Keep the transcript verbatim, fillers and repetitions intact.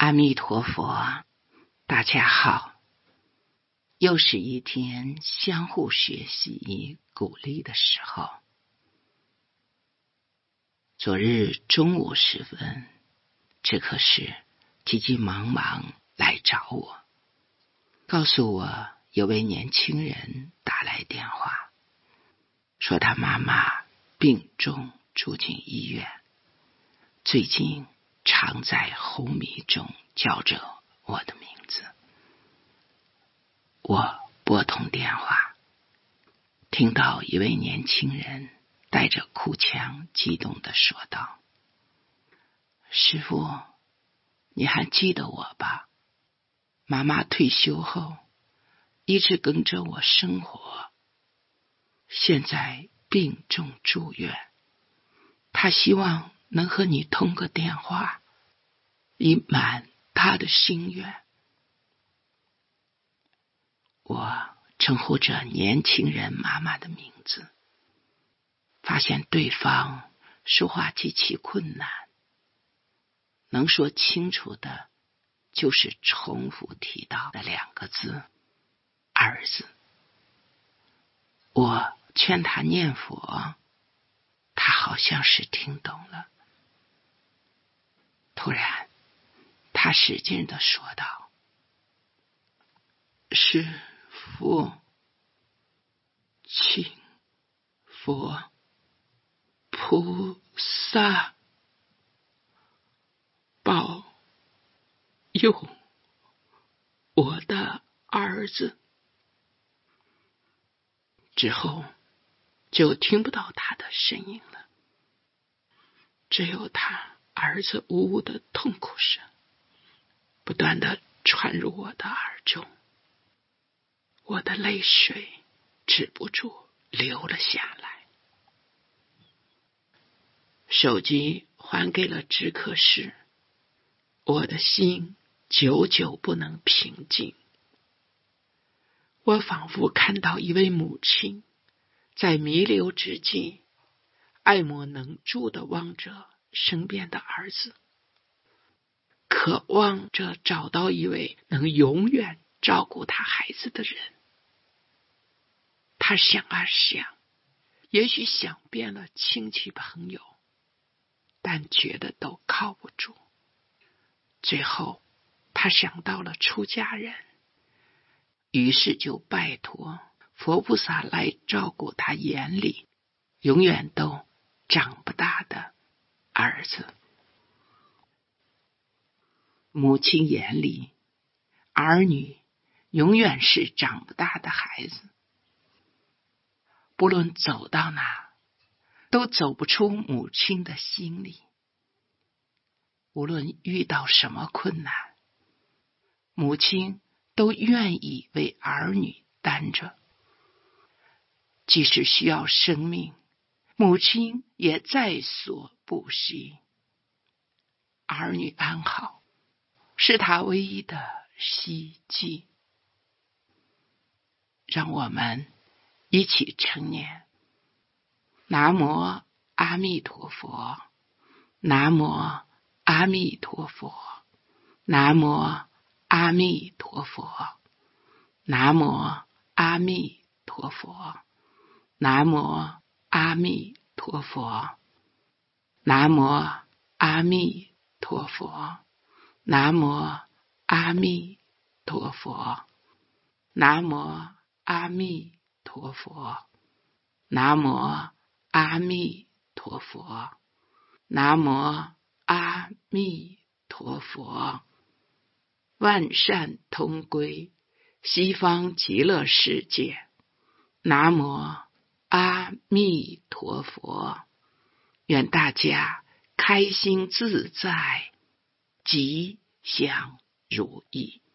阿弥陀佛，大家好，又是一天相互学习鼓励的时候。昨日中午时分，这可是急急忙忙来找我，告诉我有位年轻人打来电话，说他妈妈病重住进医院，最近常在昏迷中叫着我的名字。我拨通电话，听到一位年轻人带着哭腔激动地说道：师父，你还记得我吧？妈妈退休后一直跟着我生活，现在病重住院，她希望能和你通个电话，以满她的心愿。我称呼着年轻人妈妈的名字，发现对方说话极其困难，能说清楚的就是重复提到的两个字：儿子。我劝他念佛，他好像是听懂了。突然他使劲地说道：师父，请佛菩萨保佑我的儿子。之后就听不到他的声音了，只有他儿子呜呜的痛苦声不断地传入我的耳中，我的泪水止不住流了下来。手机还给了知客室，我的心久久不能平静。我仿佛看到一位母亲在弥留之际，爱莫能助地望着身边的儿子，渴望着找到一位能永远照顾他孩子的人。他想啊想，也许想遍了亲戚朋友，但觉得都靠不住。最后他想到了出家人，于是就拜托佛菩萨来照顾他眼里永远都长不大的儿子。母亲眼里，儿女永远是长不大的孩子，不论走到哪，都走不出母亲的心里。无论遇到什么困难，母亲都愿意为儿女担着。即使需要生命，母亲也在所不惜。儿女安好，是她唯一的希冀。让我们一起称念：南无阿弥陀佛，南无阿弥陀佛，南无阿弥陀佛，南无阿弥陀佛，南无阿弥陀佛，南无阿弥陀佛，南无阿弥陀佛，南无阿弥陀佛，南无阿弥陀佛，南无阿弥陀佛。万善同归，西方极乐世界。南无阿弥陀佛。愿大家开心自在，吉祥如意。